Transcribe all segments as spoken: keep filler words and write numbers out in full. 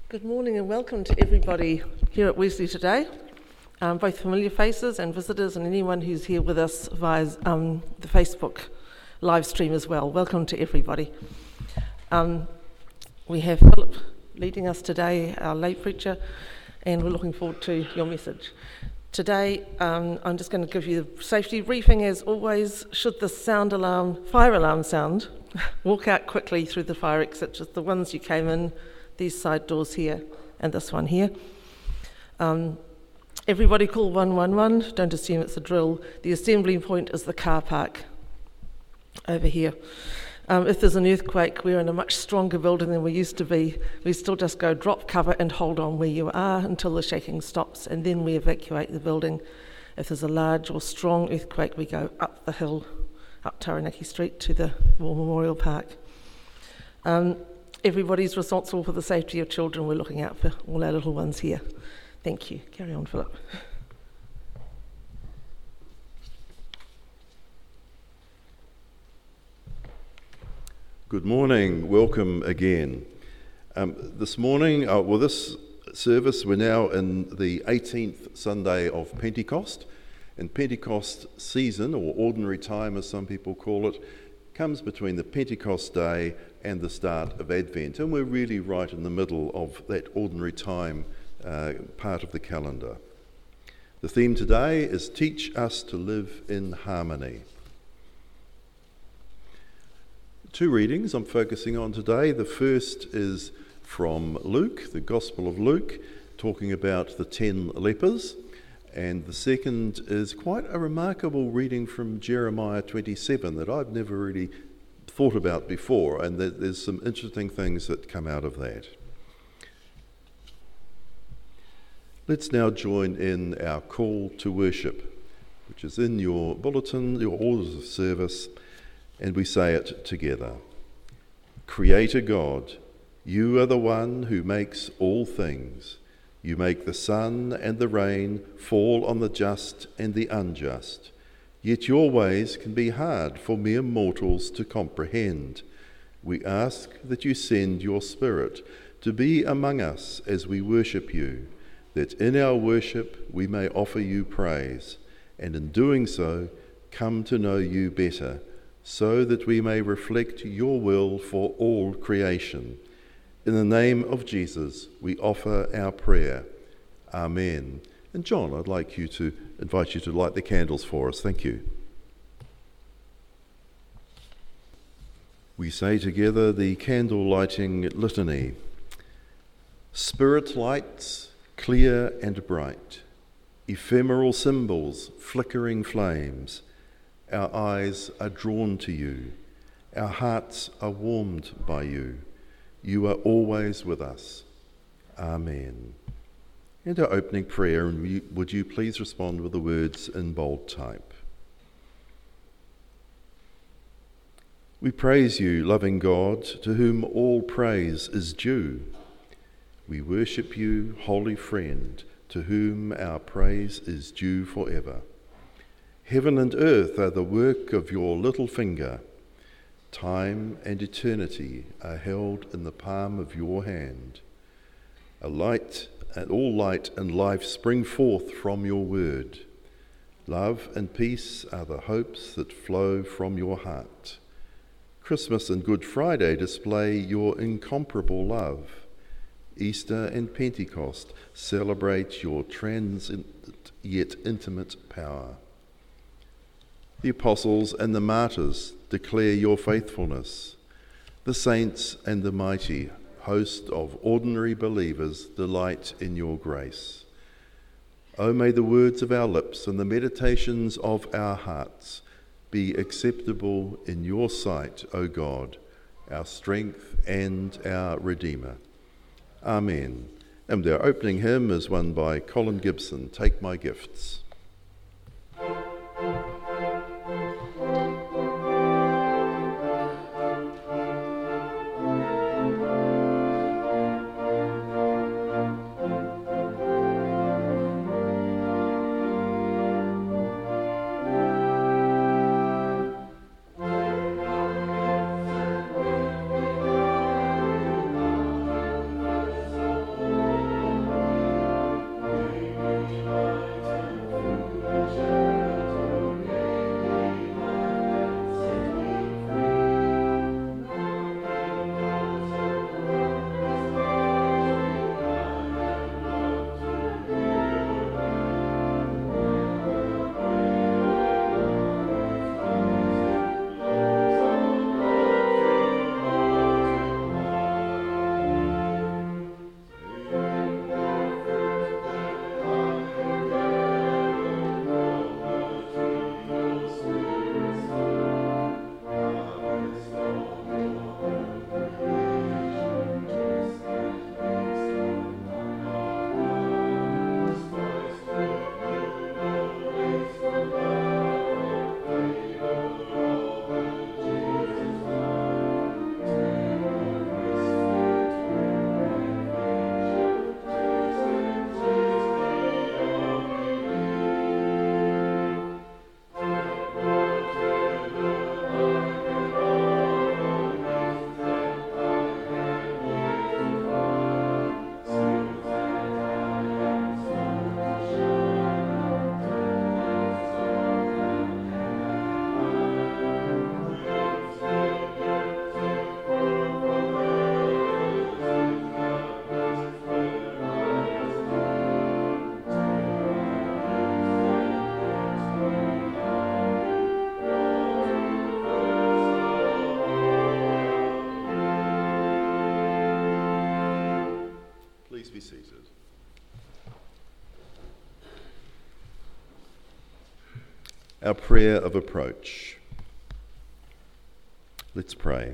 Good morning and welcome to everybody here at Wesley today, um, both familiar faces and visitors and anyone who's here with us via um, the Facebook live stream as well. Welcome to everybody. Um, we have Philip leading us today, our lay preacher, and we're looking forward to your message. Today, um, I'm just going to give you the safety briefing as always. Should the sound alarm, fire alarm sound, walk out quickly through the fire exit, just the ones you came in, these side doors here and this one here. Um, everybody call one one one, don't assume it's a drill. The assembly point is the car park over here. Um, if there's an earthquake, we're in a much stronger building than we used to be. We still just go drop cover and hold on where you are until the shaking stops, and then we evacuate the building. If there's a large or strong earthquake, we go up the hill, up Taranaki Street to the War Memorial Park. Um, Everybody's responsible for the safety of children. We're looking out for all our little ones here. Thank you. Carry on, Philip. Good morning. Welcome again. Um, this morning, uh, well, this service, we're now in the eighteenth Sunday of Pentecost. And Pentecost season, or ordinary time as some people call it, comes between the Pentecost day and the start of Advent, and we're really right in the middle of that ordinary time uh, part of the calendar. The theme today is Teach Us to Live in Harmony. Two readings I'm focusing on today. The first is from Luke, the Gospel of Luke, talking about the ten lepers, and the second is quite a remarkable reading from Jeremiah twenty-seven that I've never really thought about before, and there's some interesting things that come out of that. Let's now join in our call to worship, which is in your bulletin, your orders of service, and we say it together. Creator God, you are the one who makes all things. You make the sun and the rain fall on the just and the unjust. Yet your ways can be hard for mere mortals to comprehend. We ask that you send your Spirit to be among us as we worship you, that in our worship we may offer you praise, and in doing so come to know you better, so that we may reflect your will for all creation. In the name of Jesus, we offer our prayer. Amen. And John, I'd like you to invite you to light the candles for us. Thank you. We say together the candle lighting litany. Spirit lights, clear and bright, ephemeral symbols, flickering flames. Our eyes are drawn to you. Our hearts are warmed by you. You are always with us. Amen. And our opening prayer, and would you please respond with the words in bold type. We praise you, loving God, to whom all praise is due. We worship you, holy friend, to whom our praise is due forever. Heaven and earth are the work of your little finger. Time and eternity are held in the palm of your hand. A light and all light and life spring forth from your word. Love and peace are the hopes that flow from your heart. Christmas and Good Friday display your incomparable love. Easter and Pentecost celebrate your transient yet intimate power. The apostles and the martyrs declare your faithfulness. The saints and the mighty host of ordinary believers delight in your grace. O may the words of our lips and the meditations of our hearts be acceptable in your sight, O God, our strength and our Redeemer. Amen. And our opening hymn is one by Colin Gibson, Take My Gifts. our prayer of approach. Let's pray.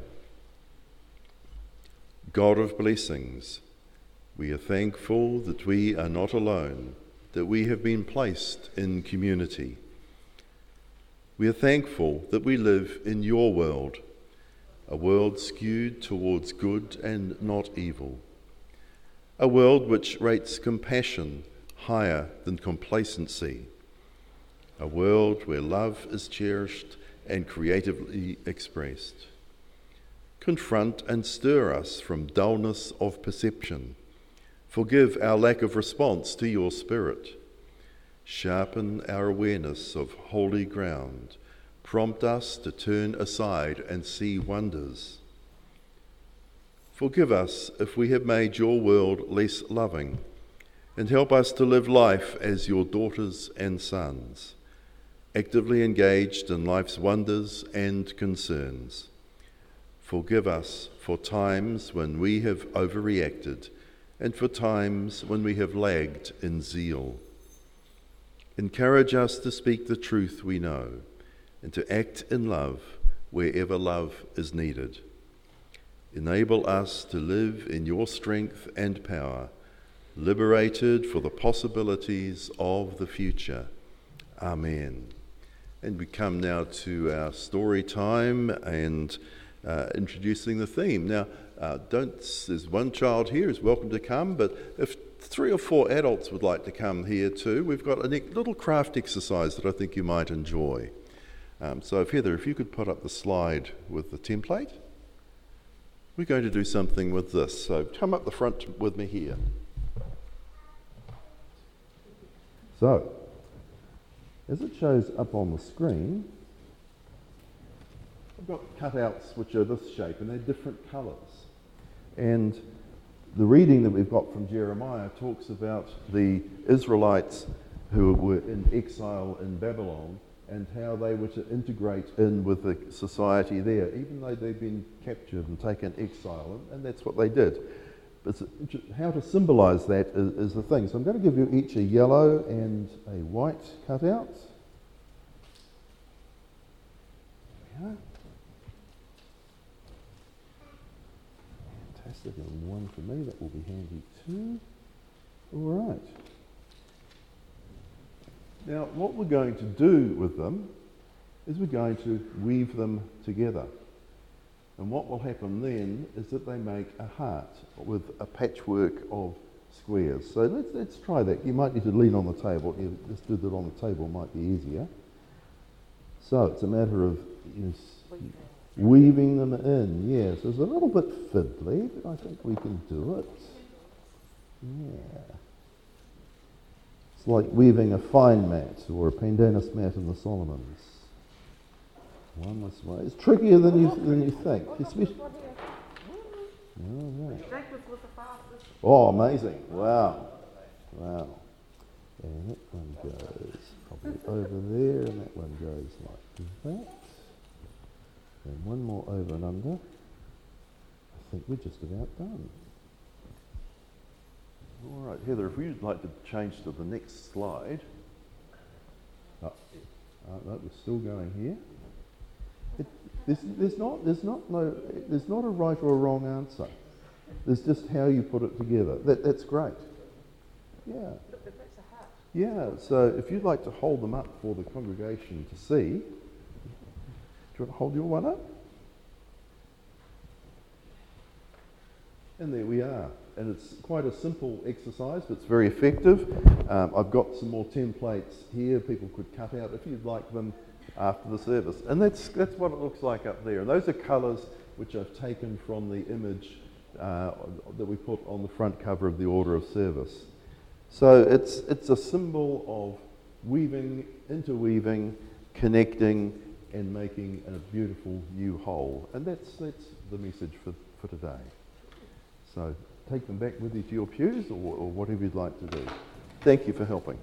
God of blessings, we are thankful that we are not alone, that we have been placed in community. We are thankful that we live in your world, a world skewed towards good and not evil, a world which rates compassion higher than complacency, a world where love is cherished and creatively expressed. Confront and stir us from dullness of perception. Forgive our lack of response to your Spirit. Sharpen our awareness of holy ground. Prompt us to turn aside and see wonders. Forgive us if we have made your world less loving, and help us to live life as your daughters and sons, actively engaged in life's wonders and concerns. Forgive us for times when we have overreacted and for times when we have lagged in zeal. Encourage us to speak the truth we know and to act in love wherever love is needed. Enable us to live in your strength and power, liberated for the possibilities of the future. Amen. And we come now to our story time and uh, introducing the theme. Now, uh, don't, there's one child here who's welcome to come, but if three or four adults would like to come here too, we've got a little craft exercise that I think you might enjoy. Um, so if Heather, if you could put up the slide with the template. We're going to do something with this. So come up the front with me here. So, as it shows up on the screen, I've got cutouts which are this shape and they're different colours. And the reading that we've got from Jeremiah talks about the Israelites who were in exile in Babylon and how they were to integrate in with the society there, even though they'd been captured and taken exile, and, and that's what they did. But how to symbolise that is, is the thing. So I'm going to give you each a yellow and a white cutout. There we are. Fantastic, and one for me, that will be handy too. All right. Now, what we're going to do with them is we're going to weave them together. And what will happen then is that they make a heart with a patchwork of squares. So let's let's try that. You might need to lean on the table. You just do that on the table, might be easier. So it's a matter of you know, weaving them in. Yes, it's a little bit fiddly, but I think we can do it. Yeah. It's like weaving a fine mat or a pandanus mat in the Solomons. One this way. It's trickier than you than you think. Especially... Oh, right. Oh, amazing! Wow, wow. And that one goes probably over there, and that one goes like that. And one more over and under. I think we're just about done. All right, Heather, if you'd like to change to the next slide. Oh, uh, no, we're still going here. It, there's, there's not, there's not, no, there's not a right or a wrong answer. There's just how you put it together. That, that's great. Yeah. Yeah. So if you'd like to hold them up for the congregation to see, do you want to hold your one up? And there we are. And it's quite a simple exercise, but it's very effective. Um, I've got some more templates here people could cut out if you'd like them after the service. And that's that's what it looks like up there. And those are colours which I've taken from the image uh, that we put on the front cover of the Order of Service. So it's it's a symbol of weaving, interweaving, connecting, and making a beautiful new whole. And that's that's the message for, for today. So take them back with you to your pews or, or whatever you'd like to do. Thank you for helping.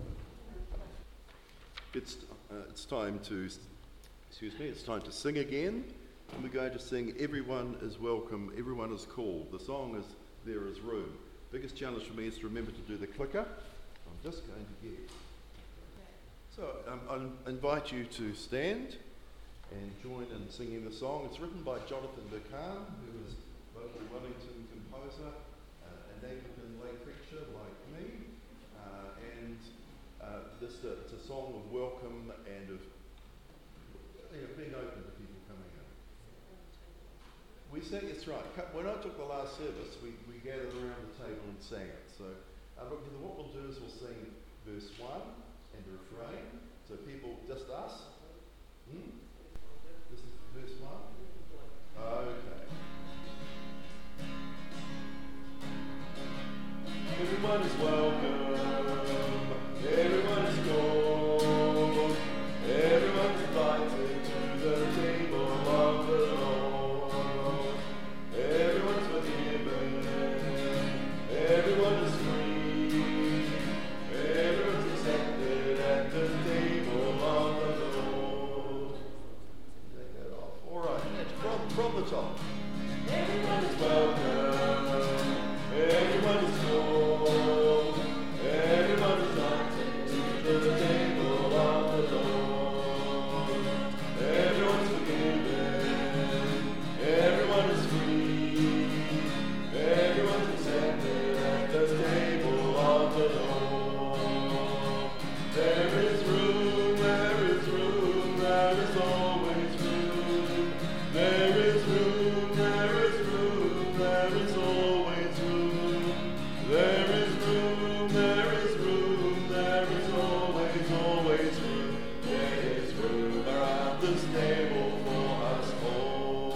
It's uh, it's time to, excuse me, it's time to sing again. And we're going to sing Everyone is Welcome, Everyone is Called. The song is There Is Room. Biggest challenge for me is to remember to do the clicker. I'm just going to get So um, I invite you to stand and join in singing the song. It's written by Jonathan Burkhan, who is a local Wellington composer, uh, an Anglican lay preacher like me, uh, and uh, this uh, it's a song of welcome and of you know, being open to people coming in. We sang, it's right. When I took the last service, we, we gathered around the table and sang it. So uh, look, what we'll do is we'll sing verse one and the refrain. So people, just us. Hmm? This is verse one. Okay. Everyone is welcome. Everyone is called. Everyone's invited to the table of the Lord. Everyone's forgiven. Everyone is free. Everyone's accepted at the table of the Lord. Take that off. All right. That's from, from the top. Everyone is welcome. Everyone is called. Everyone is invited to the table of the Lord. Everyone's forgiven. Everyone is free. Everyone's accepted at the table of the Lord. There is room, there is room, there is always room. There is room, there is room, there is always room. There is room, there is room, there is always, always room. There is room around this table for us all.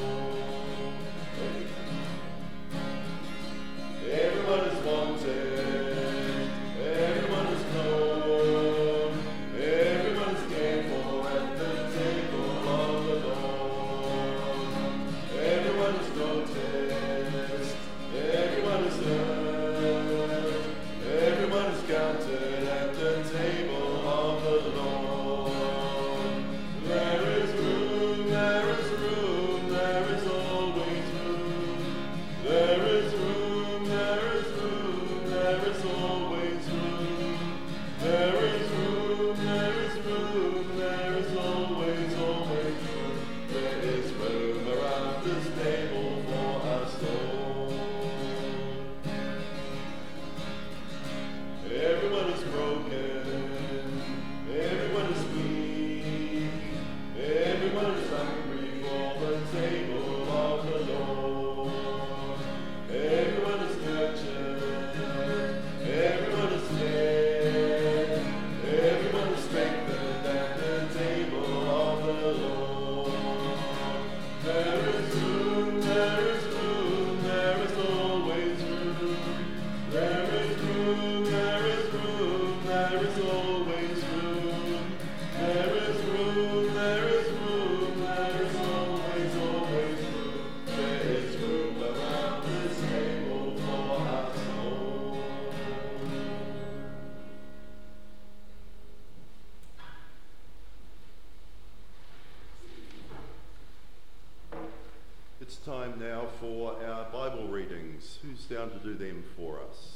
Everyone is wanted, everyone is known, everyone is cared for at the table of the Lord. Everyone is noticed, everyone is heard, everyone is counted at the table of the Lord. There is room, there is room, there is always room. There is room, there is room, there is always room. There is room, there is room, there is always, always room. There is room around this table for us all. Everyone is broken, everyone is weak, everyone is hungry for the table of the Lord. Everyone is nurtured, everyone is fed, everyone is strengthened at the table of the Lord. There is room, there is room, there is always room. There is room, there is room, there is always room. There is room, there is room, there is always, always room. There is room around this table for us all. It's time now for our Bible readings. Who's down to do them for us?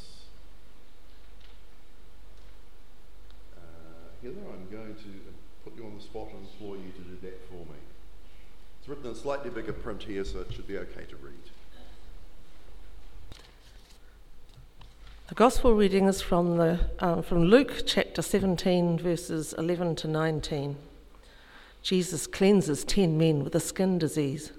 Uh, Heather, I'm going to put you on the spot and implore you to do that for me. It's written in slightly bigger print here, so it should be okay to read. The Gospel reading is from the um, from Luke chapter seventeen, verses eleven to nineteen. Jesus cleanses ten men with a skin disease.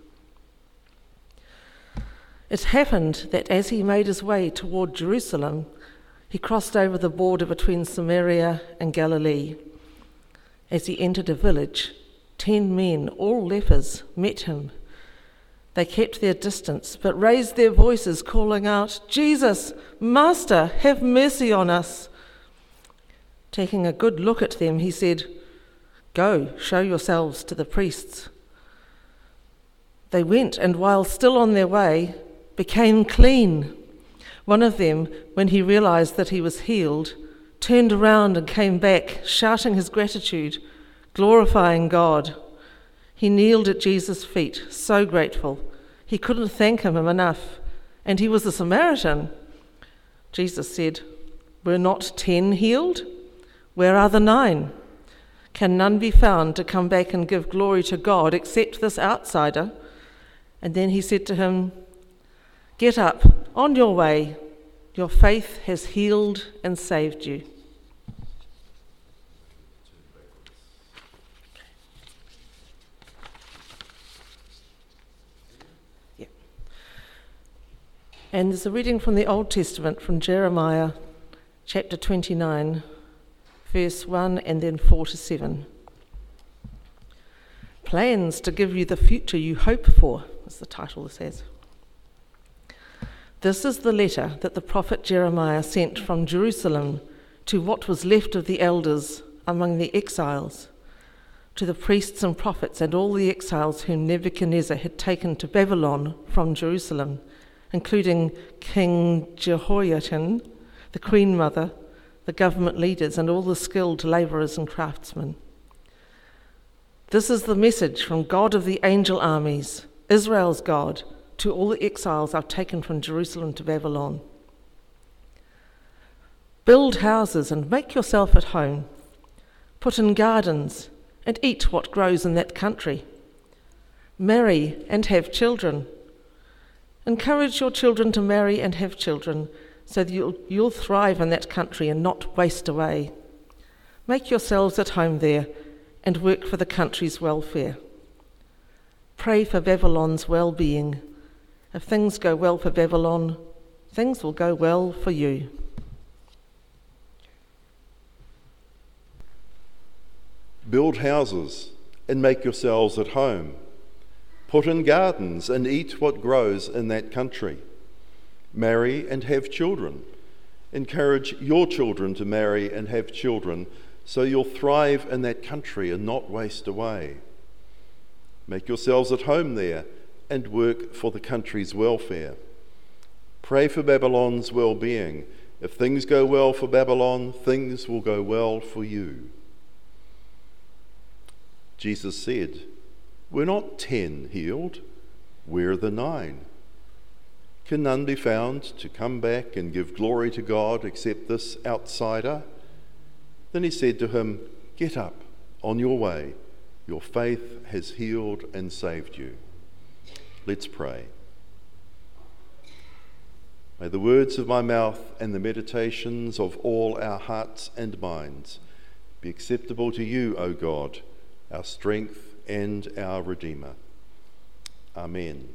It happened that as he made his way toward Jerusalem, he crossed over the border between Samaria and Galilee. As he entered a village, ten men, all lepers, met him. They kept their distance, but raised their voices, calling out, "Jesus, Master, have mercy on us." Taking a good look at them, he said, "Go, show yourselves to the priests." They went, and while still on their way, became clean. One of them, when he realized that he was healed, turned around and came back, shouting his gratitude, glorifying God. He kneeled at Jesus' feet, so grateful. He couldn't thank him enough, and he was a Samaritan. Jesus said, "Were not ten healed? Where are the nine? Can none be found to come back and give glory to God except this outsider?" And then he said to him, "Get up, on your way. Your faith has healed and saved you." Yeah. And there's a reading from the Old Testament from Jeremiah chapter twenty-nine, verse one and then four to seven. "Plans to give you the future you hope for," is the title this has. "This is the letter that the prophet Jeremiah sent from Jerusalem to what was left of the elders among the exiles, to the priests and prophets and all the exiles whom Nebuchadnezzar had taken to Babylon from Jerusalem, including King Jehoiachin, the queen mother, the government leaders, and all the skilled labourers and craftsmen. This is the message from God of the angel armies, Israel's God, to all the exiles I've taken from Jerusalem to Babylon. Build houses and make yourself at home. Put in gardens and eat what grows in that country. Marry and have children. Encourage your children to marry and have children, so that you'll, you'll thrive in that country and not waste away. Make yourselves at home there and work for the country's welfare. Pray for Babylon's well-being. If things go well for Babylon, things will go well for you." Build houses and make yourselves at home. Put in gardens and eat what grows in that country. Marry and have children. Encourage your children to marry and have children, so you'll thrive in that country and not waste away. Make yourselves at home there and work for the country's welfare. Pray for Babylon's well-being. If things go well for Babylon, things will go well for you. Jesus said, "We're not ten healed, we're the nine. Can none be found to come back and give glory to God except this outsider?" Then he said to him, "Get up, on your way. Your faith has healed and saved you." Let's pray. May the words of my mouth and the meditations of all our hearts and minds be acceptable to you, O God, our strength and our Redeemer. Amen.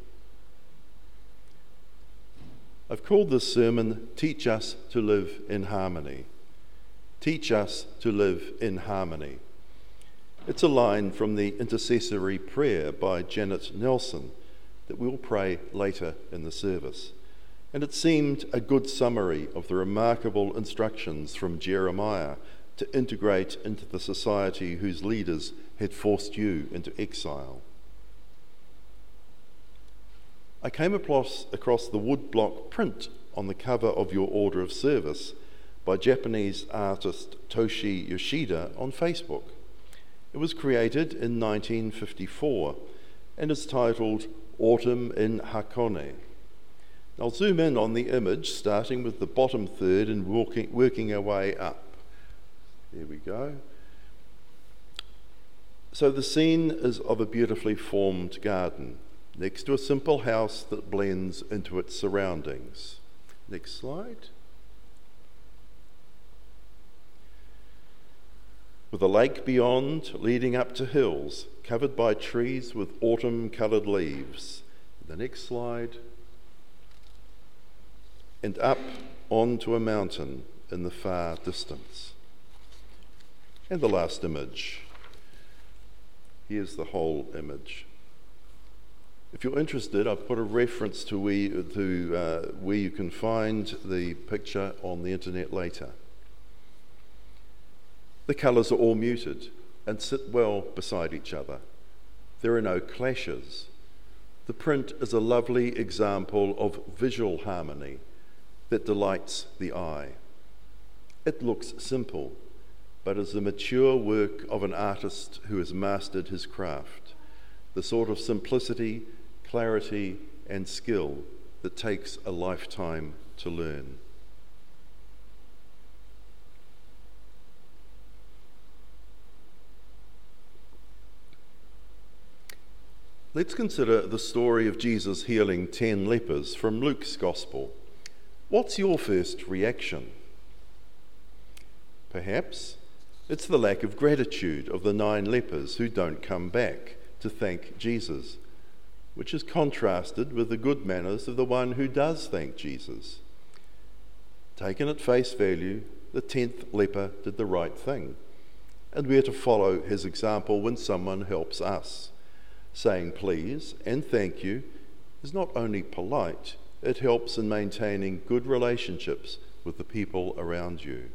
I've called this sermon, "Teach Us to Live in Harmony." Teach us to live in harmony. It's a line from the intercessory prayer by Janet Nelson that we'll pray later in the service. And it seemed a good summary of the remarkable instructions from Jeremiah to integrate into the society whose leaders had forced you into exile. I came across, across the woodblock print on the cover of your order of service by Japanese artist Toshi Yoshida on Facebook. It was created in nineteen fifty-four and is titled "Autumn in Hakone." I'll zoom in on the image, starting with the bottom third and walking, working our way up. There we go. So the scene is of a beautifully formed garden next to a simple house that blends into its surroundings. Next slide. With a lake beyond leading up to hills covered by trees with autumn-coloured leaves. The next slide. And up onto a mountain in the far distance. And the last image. Here's the whole image. If you're interested, I've put a reference to where, to, uh, where you can find the picture on the internet later. The colours are all muted and sit well beside each other. There are no clashes. The print is a lovely example of visual harmony that delights the eye. It looks simple, but is the mature work of an artist who has mastered his craft, the sort of simplicity, clarity, and skill that takes a lifetime to learn. Let's consider the story of Jesus healing ten lepers from Luke's Gospel. What's your first reaction? Perhaps it's the lack of gratitude of the nine lepers who don't come back to thank Jesus, which is contrasted with the good manners of the one who does thank Jesus. Taken at face value, the tenth leper did the right thing, and we are to follow his example when someone helps us. Saying please and thank you is not only polite, it helps in maintaining good relationships with the people around you.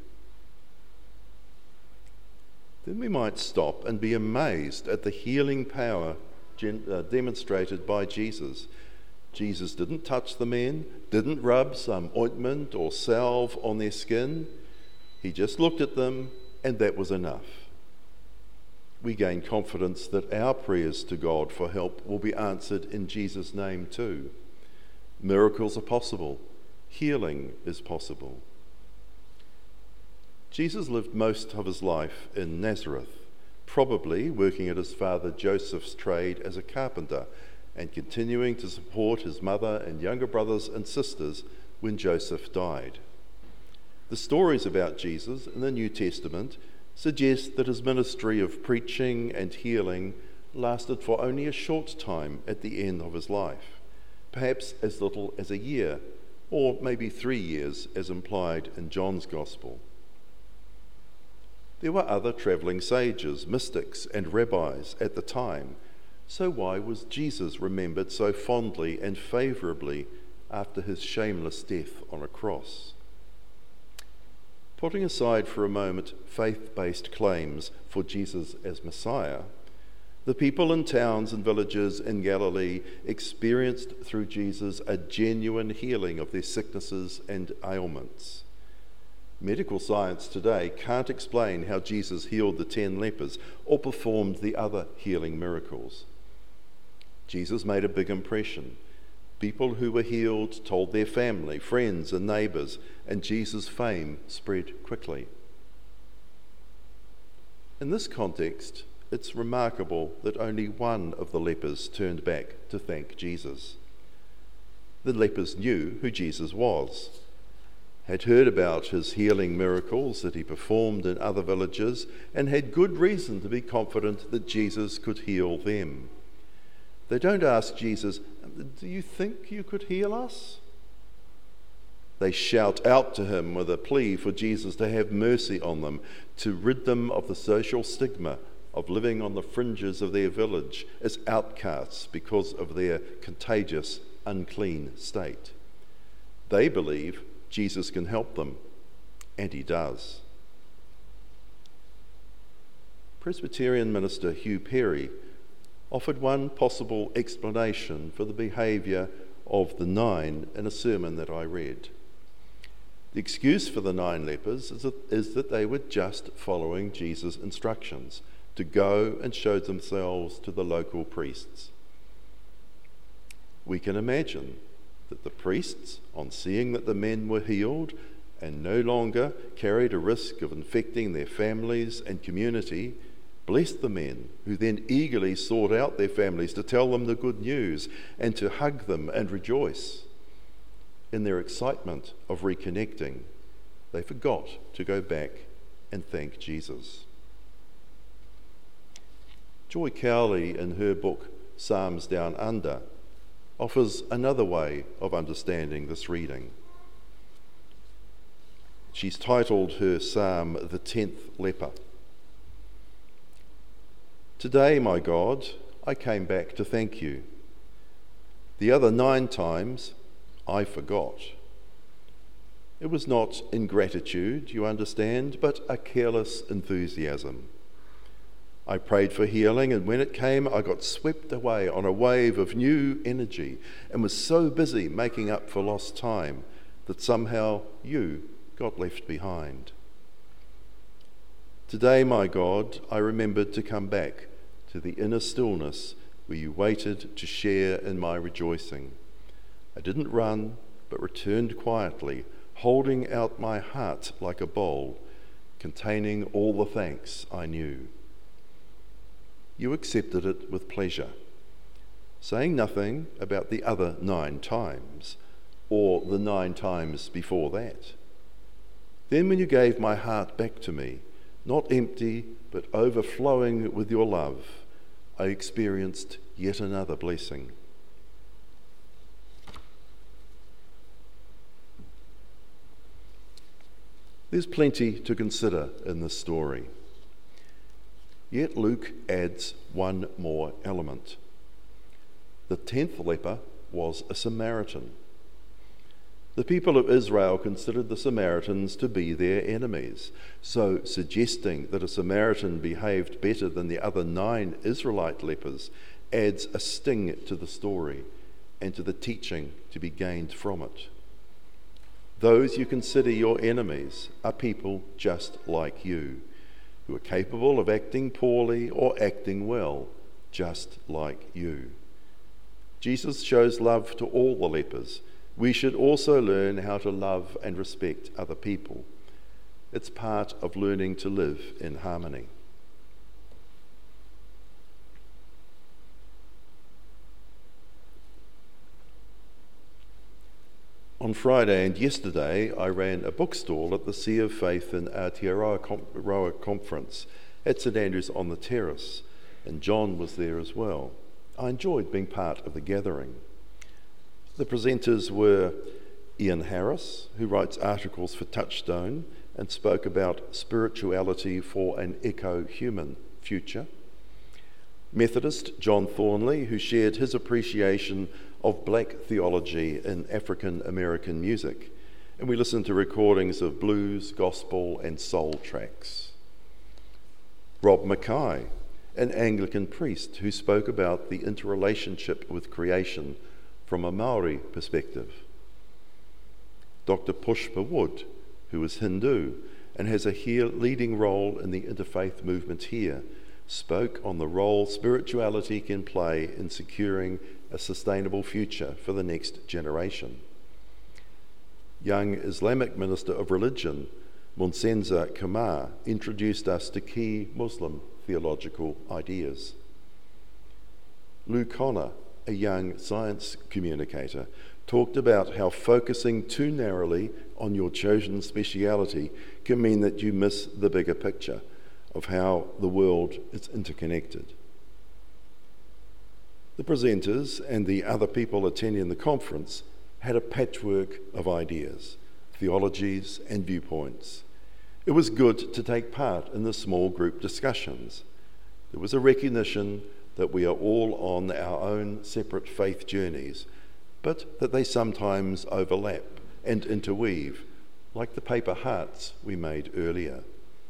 Then we might stop and be amazed at the healing power gen- uh, demonstrated by Jesus. Jesus didn't touch the men, didn't rub some ointment or salve on their skin. He just looked at them, and that was enough. We gain confidence that our prayers to God for help will be answered in Jesus' name too. Miracles are possible. Healing is possible. Jesus lived most of his life in Nazareth, probably working at his father Joseph's trade as a carpenter and continuing to support his mother and younger brothers and sisters when Joseph died. The stories about Jesus in the New Testament suggest that his ministry of preaching and healing lasted for only a short time at the end of his life, perhaps as little as a year, or maybe three years as implied in John's Gospel. There were other travelling sages, mystics, and rabbis at the time, so why was Jesus remembered so fondly and favourably after his shameless death on a cross? Putting aside for a moment faith-based claims for Jesus as Messiah, the people in towns and villages in Galilee experienced through Jesus a genuine healing of their sicknesses and ailments. Medical science today can't explain how Jesus healed the ten lepers or performed the other healing miracles. Jesus made a big impression. People who were healed told their family, friends, and neighbours, and Jesus' fame spread quickly. In this context, it's remarkable that only one of the lepers turned back to thank Jesus. The lepers knew who Jesus was, had heard about his healing miracles that he performed in other villages, and had good reason to be confident that Jesus could heal them. They don't ask Jesus, "Do you think you could heal us?" They shout out to him with a plea for Jesus to have mercy on them, to rid them of the social stigma of living on the fringes of their village as outcasts because of their contagious, unclean state. They believe Jesus can help them, and he does. Presbyterian minister Hugh Perry offered one possible explanation for the behaviour of the nine in a sermon that I read. The excuse for the nine lepers is that, is that they were just following Jesus' instructions to go and show themselves to the local priests. We can imagine that the priests, on seeing that the men were healed and no longer carried a risk of infecting their families and community, blessed the men, who then eagerly sought out their families to tell them the good news and to hug them and rejoice. In their excitement of reconnecting, they forgot to go back and thank Jesus. Joy Cowley, in her book Psalms Down Under, offers another way of understanding this reading. She's titled her psalm, The Tenth Leper. Today, my God, I came back to thank you. The other nine times, I forgot. It was not ingratitude, you understand, but a careless enthusiasm. I prayed for healing, and when it came, I got swept away on a wave of new energy and was so busy making up for lost time that somehow you got left behind. Today, my God, I remembered to come back to the inner stillness where you waited to share in my rejoicing. I didn't run, but returned quietly, holding out my heart like a bowl, containing all the thanks I knew. You accepted it with pleasure. saying nothing about the other nine times, or the nine times before that. Then when you gave my heart back to me, not empty, but overflowing with your love, I experienced yet another blessing. There's plenty to consider in this story. Yet Luke adds one more element. The tenth leper was a Samaritan. The people of Israel considered the Samaritans to be their enemies, so suggesting that a Samaritan behaved better than the other nine Israelite lepers adds a sting to the story and to the teaching to be gained from it. Those you consider your enemies are people just like you, who are capable of acting poorly or acting well, just like you. Jesus shows love to all the lepers. We should also learn how to love and respect other people. It's part of learning to live in harmony. On Friday and yesterday, I ran a bookstall at the Sea of Faith in Aotearoa Conference at St Andrews on the Terrace, and John was there as well. I enjoyed being part of the gathering. The presenters were Ian Harris, who writes articles for Touchstone and spoke about spirituality for an eco-human future. Methodist John Thornley, who shared his appreciation of black theology in African American music, and we listened to recordings of blues, gospel and soul tracks. Rob Mackay, an Anglican priest who spoke about the interrelationship with creation from a Maori perspective. Doctor Pushpa Wood, who is Hindu and has a here leading role in the interfaith movement here, spoke on the role spirituality can play in securing a sustainable future for the next generation. Young Islamic Minister of Religion, Monsenza Kamar, introduced us to key Muslim theological ideas. Lou Connor, a young science communicator, talked about how focusing too narrowly on your chosen speciality can mean that you miss the bigger picture of how the world is interconnected. The presenters and the other people attending the conference had a patchwork of ideas, theologies and viewpoints. It was good to take part in the small group discussions. There was a recognition that we are all on our own separate faith journeys, but that they sometimes overlap and interweave, like the paper hearts we made earlier.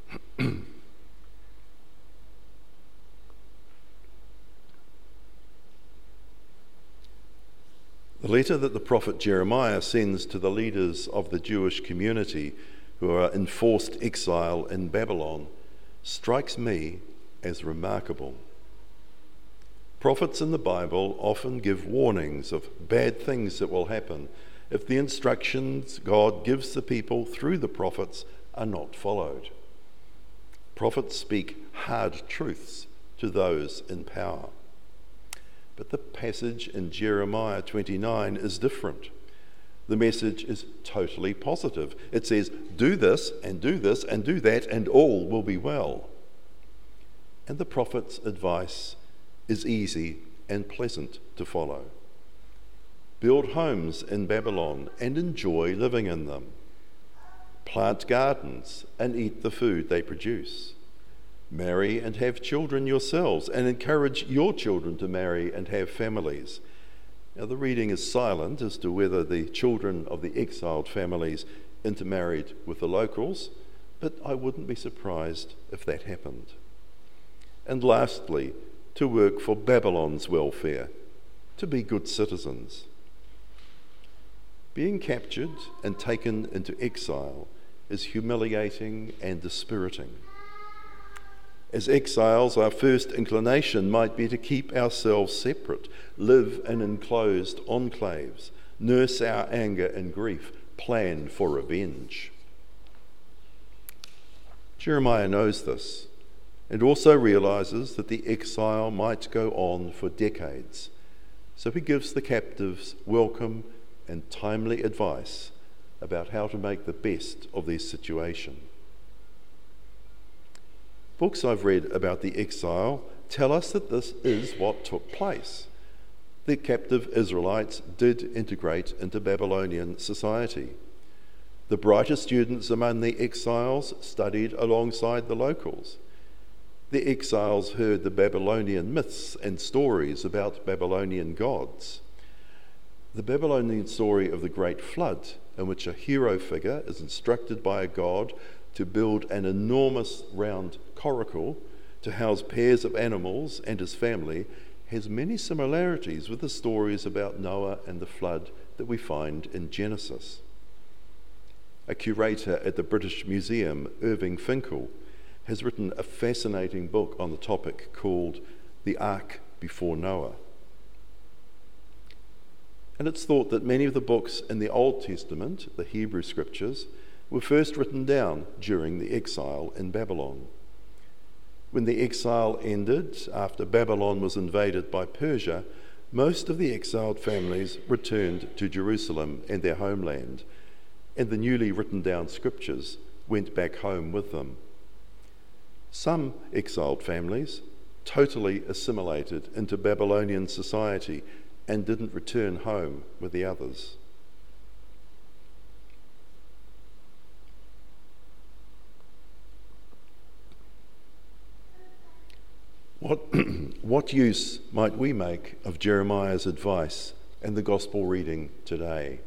The letter that the prophet Jeremiah sends to the leaders of the Jewish community who are in forced exile in Babylon strikes me as remarkable. Prophets in the Bible often give warnings of bad things that will happen if the instructions God gives the people through the prophets are not followed. Prophets speak hard truths to those in power. But the passage in Jeremiah twenty-nine is different. The message is totally positive. It says, do this and do this and do that and all will be well. And the prophet's advice is easy and pleasant to follow. Build homes in Babylon and enjoy living in them. Plant gardens and eat the food they produce. Marry and have children yourselves and encourage your children to marry and have families. Now the reading is silent as to whether the children of the exiled families intermarried with the locals, but I wouldn't be surprised if that happened. And lastly, to work for Babylon's welfare, to be good citizens. Being captured and taken into exile is humiliating and dispiriting. As exiles, our first inclination might be to keep ourselves separate, live in enclosed enclaves, nurse our anger and grief, plan for revenge. Jeremiah knows this and also realizes that the exile might go on for decades. So he gives the captives welcome and timely advice about how to make the best of their situation. Books I've read about the exile tell us that this is what took place. The captive Israelites did integrate into Babylonian society. The brighter students among the exiles studied alongside the locals. The exiles heard the Babylonian myths and stories about Babylonian gods. The Babylonian story of the Great Flood, in which a hero figure is instructed by a god to build an enormous round coracle to house pairs of animals and his family, has many similarities with the stories about Noah and the flood that we find in Genesis. A curator at the British Museum, Irving Finkel, has written a fascinating book on the topic called The Ark Before Noah. And it's thought that many of the books in the Old Testament, the Hebrew Scriptures, were first written down during the exile in Babylon. When the exile ended, after Babylon was invaded by Persia, most of the exiled families returned to Jerusalem and their homeland, and the newly written down scriptures went back home with them. Some exiled families totally assimilated into Babylonian society and didn't return home with the others. What, what use might we make of Jeremiah's advice and the gospel reading today?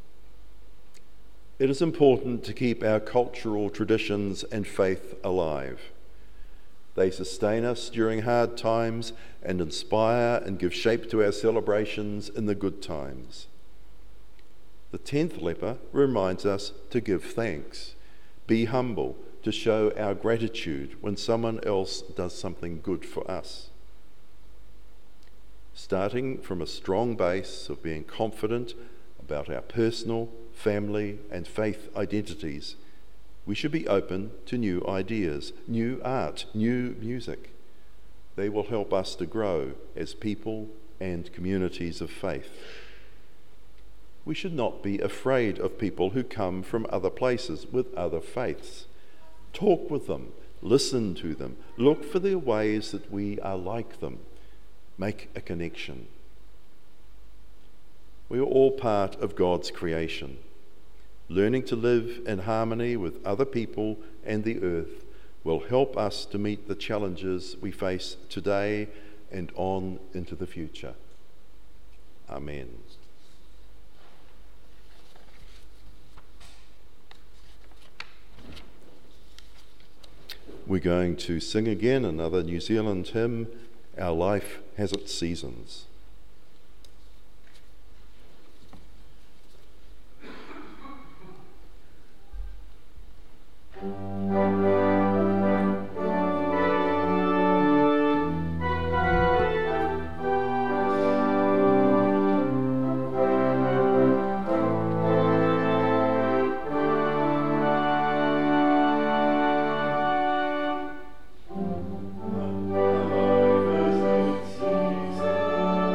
It is important to keep our cultural traditions and faith alive. They sustain us during hard times and inspire and give shape to our celebrations in the good times. The tenth leper reminds us to give thanks, be humble, to show our gratitude when someone else does something good for us. Starting from a strong base of being confident about our personal, family, and faith identities, we should be open to new ideas, new art, new music. They will help us to grow as people and communities of faith. We should not be afraid of people who come from other places with other faiths. Talk with them, listen to them, look for the ways that we are like them. Make a connection. We are all part of God's creation. Learning to live in harmony with other people and the earth will help us to meet the challenges we face today and on into the future. Amen. We're going to sing again another New Zealand hymn, Our Life Has Its Seasons. Our life has its seasons.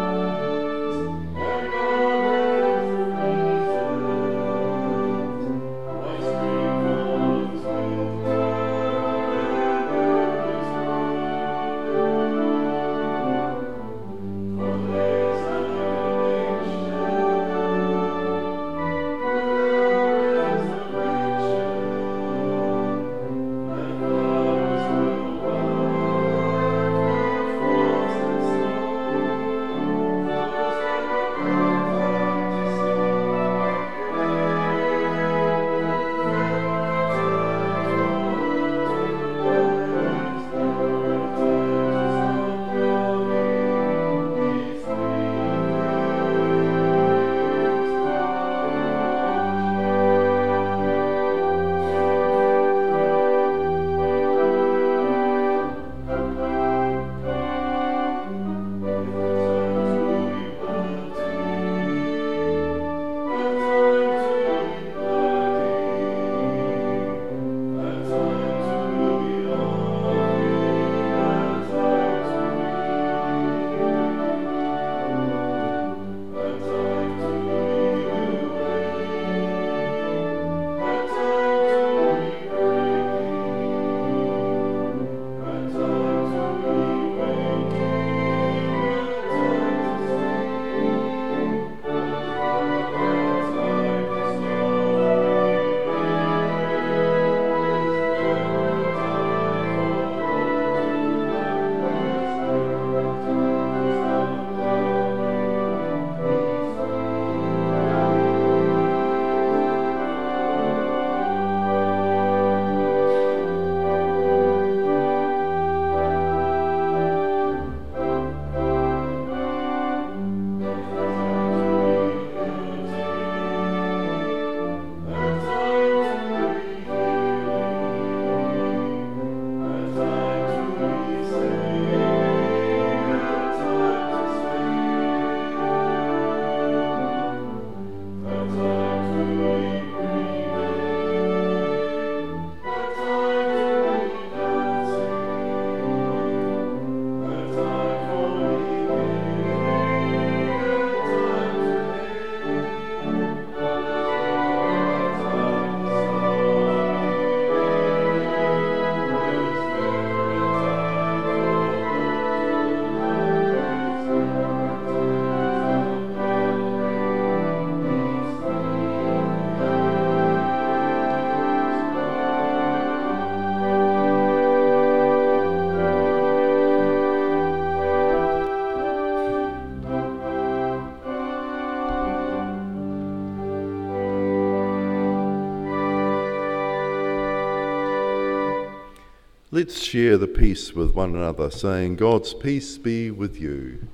Let's share the peace with one another, saying, God's peace be with you.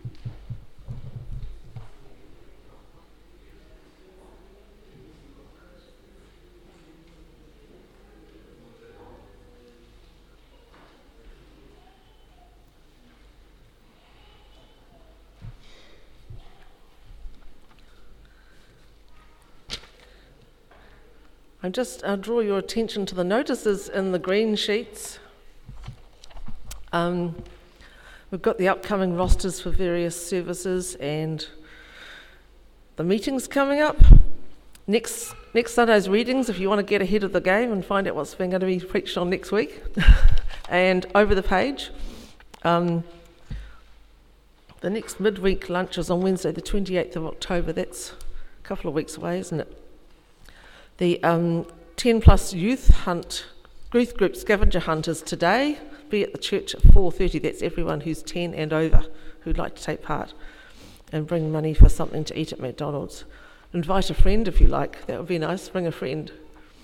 I just uh, draw your attention to the notices in the green sheets. Um, we've got the upcoming rosters for various services and the meetings coming up. Next next Sunday's readings, if you want to get ahead of the game and find out what's been going to be preached on next week. And over the page, um, the next midweek lunch is on Wednesday, the twenty-eighth of October. That's a couple of weeks away, isn't it? The um, ten plus youth hunt, youth group scavenger hunt is today. Be at the church at four thirty. That's everyone who's ten and over who'd like to take part, and bring money for something to eat at McDonald's. Invite a friend if you like. That would be nice. Bring a friend.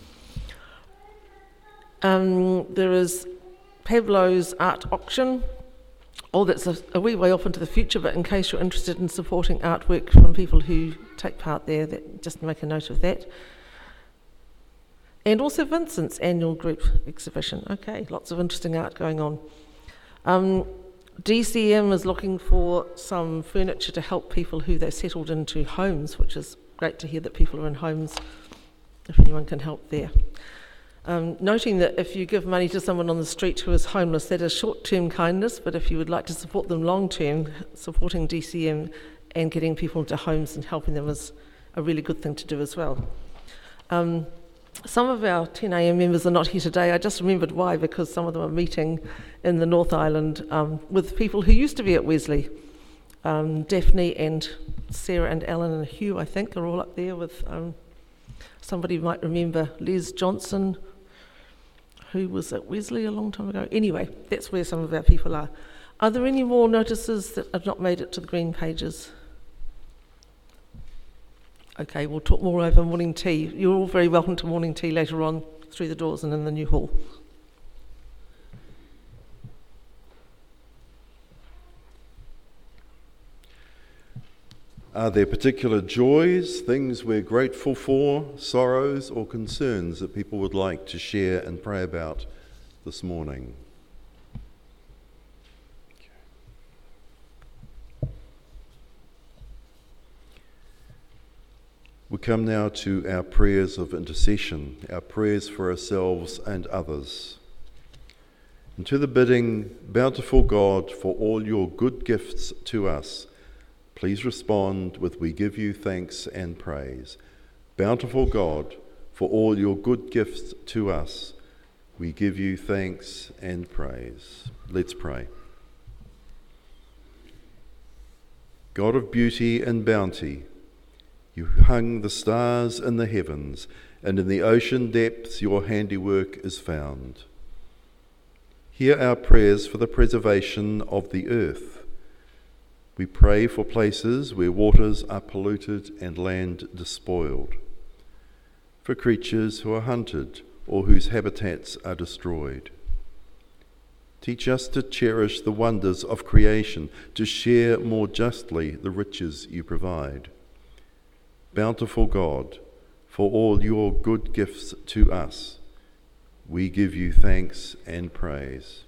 Um, there is Pablo's art auction. Oh, that's a, a wee way off into the future, but in case you're interested in supporting artwork from people who take part there, that, just make a note of that. And also Vincent's annual group exhibition. Okay, lots of interesting art going on. Um, D C M is looking for some furniture to help people who they've settled into homes, which is great to hear that people are in homes, if anyone can help there. Um, noting that if you give money to someone on the street who is homeless, that is short-term kindness, but if you would like to support them long-term, supporting D C M and getting people into homes and helping them is a really good thing to do as well. Um, Some of our ten a m members are not here today. I just remembered why, because some of them are meeting in the North Island um, with people who used to be at Wesley. Um, Daphne and Sarah and Alan and Hugh, I think, are all up there with um, somebody might remember, Les Johnson, who was at Wesley a long time ago. Anyway, that's where some of our people are. Are there any more notices that have not made it to the green pages? Okay, we'll talk more over morning tea. You're all very welcome to morning tea later on through the doors and in the new hall. Are there particular joys, things we're grateful for, sorrows or concerns that people would like to share and pray about this morning? We come now to our prayers of intercession, our prayers for ourselves and others. And to the bidding, bountiful God, for all your good gifts to us, please respond with, we give you thanks and praise. Bountiful God, for all your good gifts to us, we give you thanks and praise. Let's pray. God of beauty and bounty, you hung the stars in the heavens, and in the ocean depths your handiwork is found. Hear our prayers for the preservation of the earth. We pray for places where waters are polluted and land despoiled, for creatures who are hunted or whose habitats are destroyed. Teach us to cherish the wonders of creation, to share more justly the riches you provide. Bountiful God, for all your good gifts to us, we give you thanks and praise.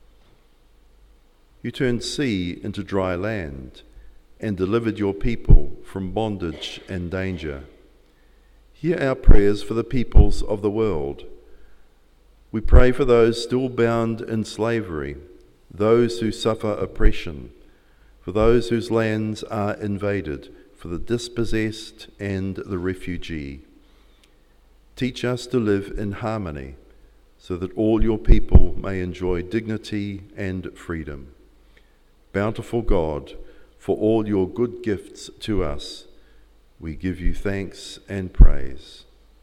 You turned sea into dry land and delivered your people from bondage and danger. Hear our prayers for the peoples of the world. We pray for those still bound in slavery, those who suffer oppression, for those whose lands are invaded, for the dispossessed and the refugee. Teach us to live in harmony, so that all your people may enjoy dignity and freedom. Bountiful God, for all your good gifts to us, we give you thanks and praise.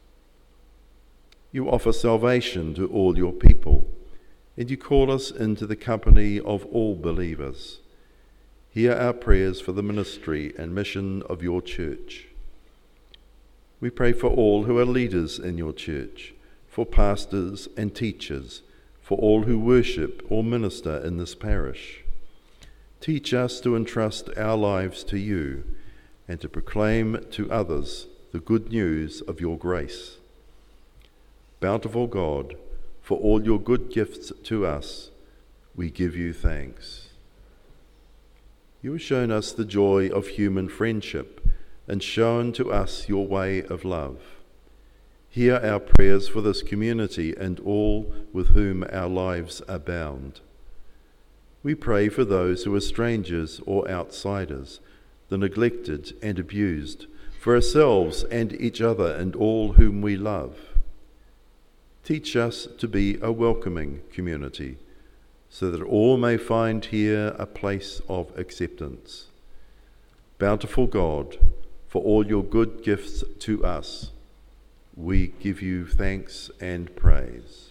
You offer salvation to all your people, and you call us into the company of all believers. Hear our prayers for the ministry and mission of your church. We pray for all who are leaders in your church, for pastors and teachers, for all who worship or minister in this parish. Teach us to entrust our lives to you and to proclaim to others the good news of your grace. Bountiful God, for all your good gifts to us, we give you thanks. You have shown us the joy of human friendship and shown to us your way of love. Hear our prayers for this community and all with whom our lives are bound. We pray for those who are strangers or outsiders, the neglected and abused, for ourselves and each other and all whom we love. Teach us to be a welcoming community, so that all may find here a place of acceptance. Bountiful God, for all your good gifts to us, we give you thanks and praise.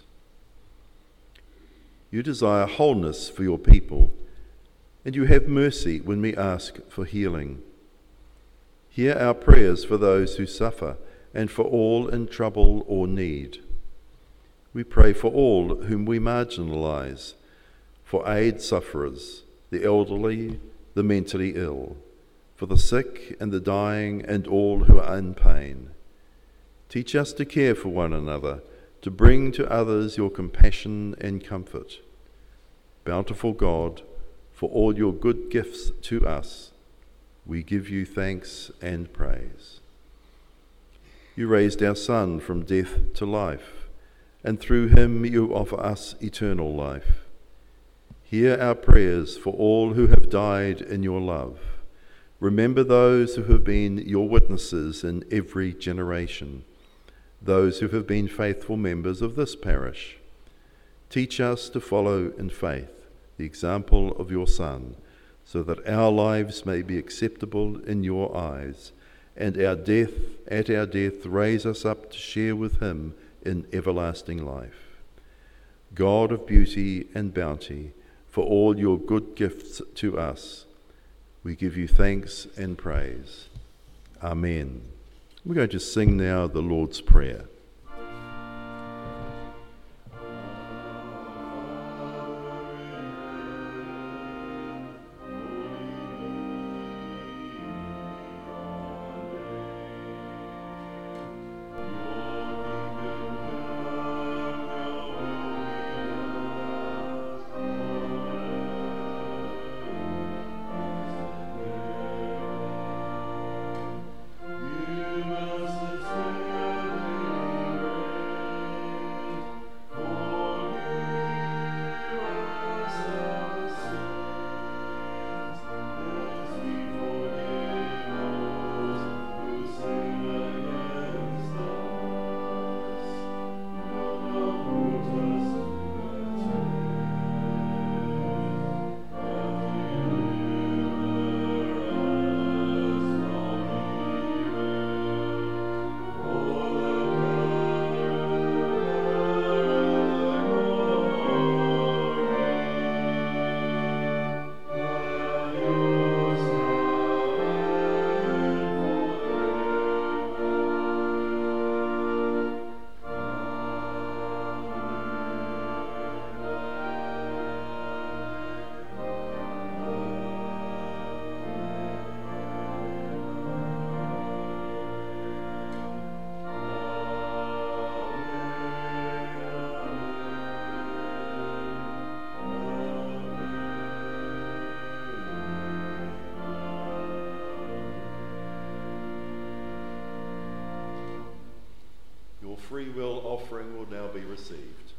You desire wholeness for your people, and you have mercy when we ask for healing. Hear our prayers for those who suffer and for all in trouble or need. We pray for all whom we marginalise, for aid sufferers, the elderly, the mentally ill, for the sick and the dying and all who are in pain. Teach us to care for one another, to bring to others your compassion and comfort. Bountiful God, for all your good gifts to us, we give you thanks and praise. You raised our Son from death to life, and through him you offer us eternal life. Hear our prayers for all who have died in your love. Remember those who have been your witnesses in every generation, those who have been faithful members of this parish. Teach us to follow in faith the example of your Son, so that our lives may be acceptable in your eyes, and our death, at our death, raise us up to share with him in everlasting life. God of beauty and bounty, for all your good gifts to us, we give you thanks and praise. Amen. We're going to sing now the Lord's Prayer. Free will offering will now be received.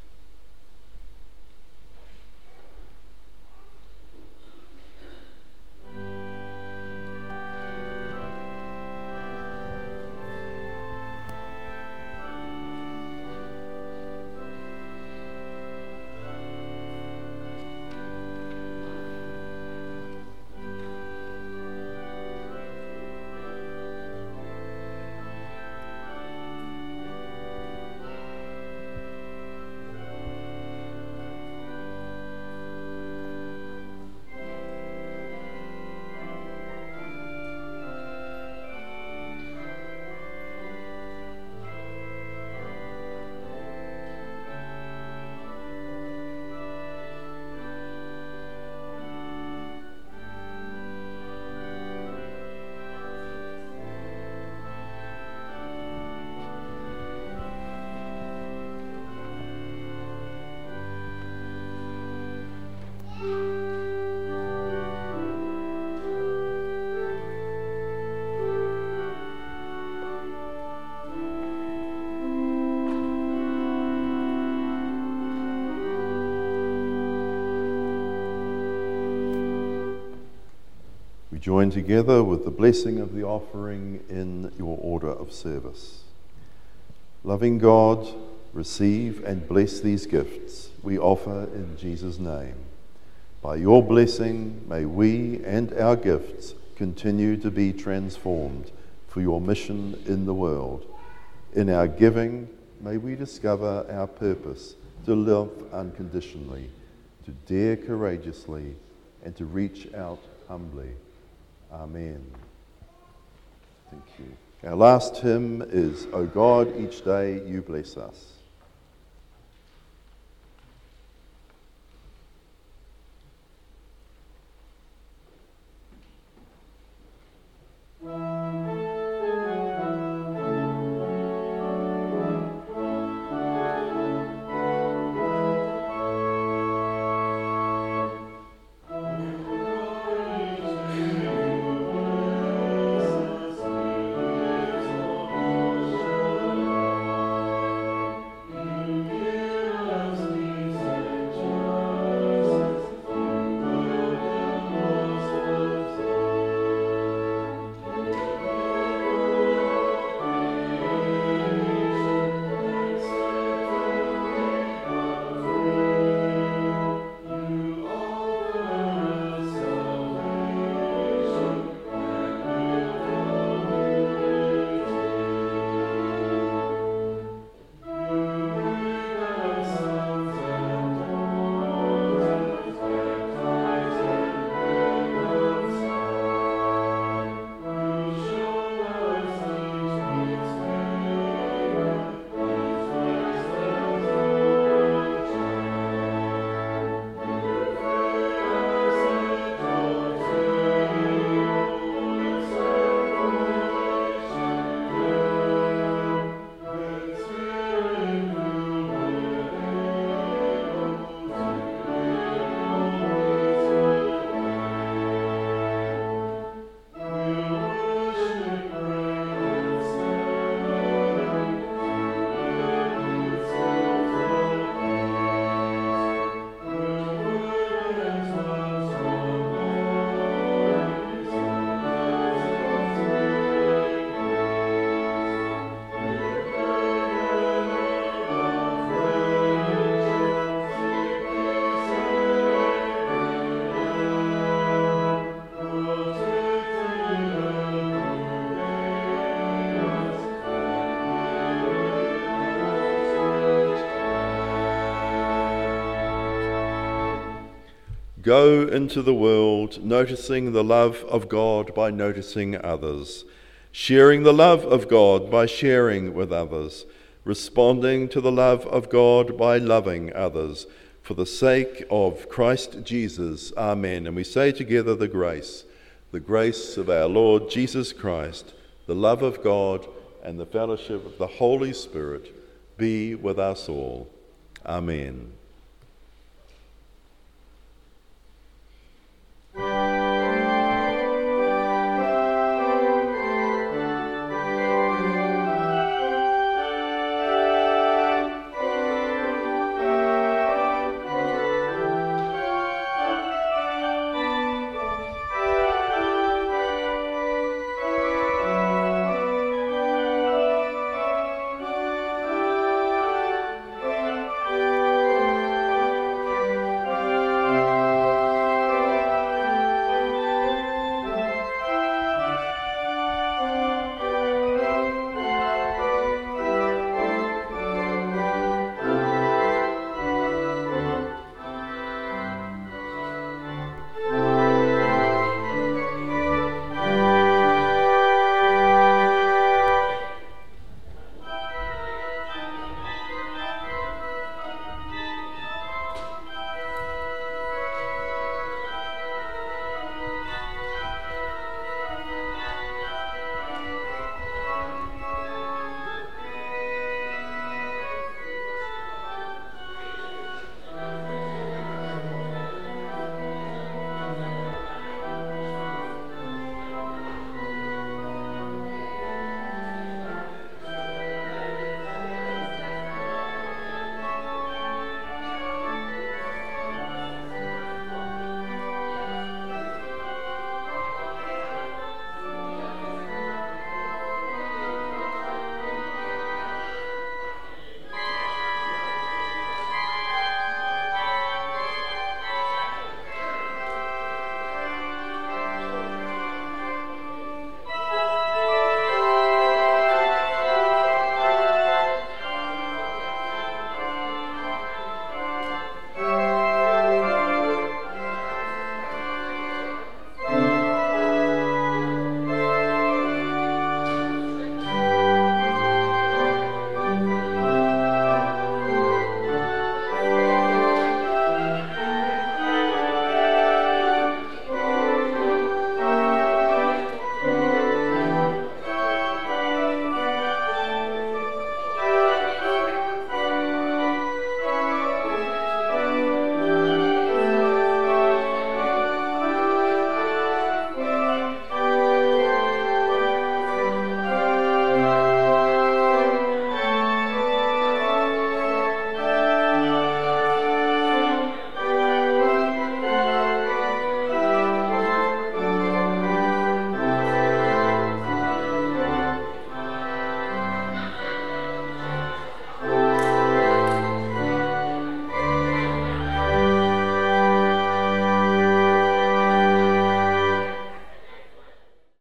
join together with the blessing of the offering in your order of service. Loving God, receive and bless these gifts we offer in Jesus' name. By your blessing, may we and our gifts continue to be transformed for your mission in the world. In our giving, may we discover our purpose to live unconditionally, to dare courageously, and to reach out humbly. Amen. Thank you. Our last hymn is, O God, each day you bless us. Go into the world noticing the love of God by noticing others, sharing the love of God by sharing with others, responding to the love of God by loving others, for the sake of Christ Jesus. Amen. And we say together the grace, the grace of our Lord Jesus Christ, the love of God, and the fellowship of the Holy Spirit be with us all. Amen.